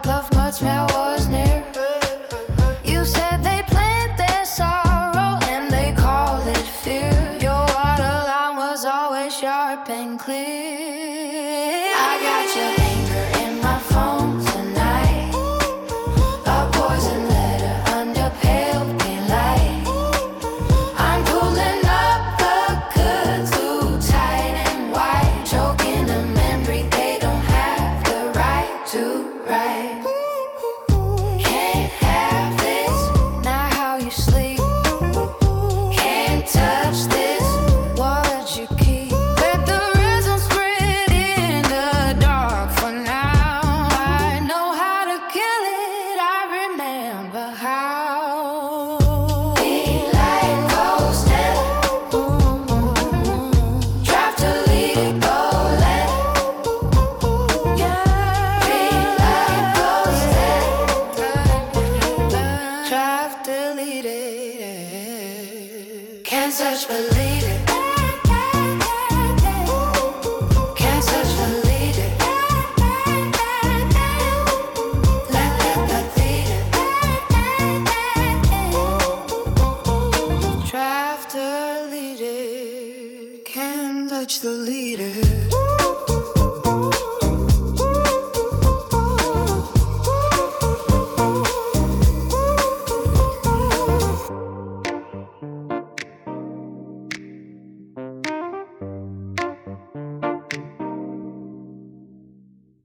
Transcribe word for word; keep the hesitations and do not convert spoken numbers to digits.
Glove mud smell was near. You said they plant their sorrow and they call it fear. Your water line was always sharp and clear. I got your anger in my phone tonight. A poison letter under pale pink light. I'm pulling up the goods too tight and wide, choking a memory they don't have the right to write. Can't have this, not how you sleep. Can't touch this, what you keep. Let the resin spread in the dark for now. I know how to kill it, I remember how. Be like ghosted, drive to lead it, go let. Be like ghosted, drive deleted. Can't search but lead it. Can't search but lead it. Let let let lead it. Drive deleted. Can't touch the leader.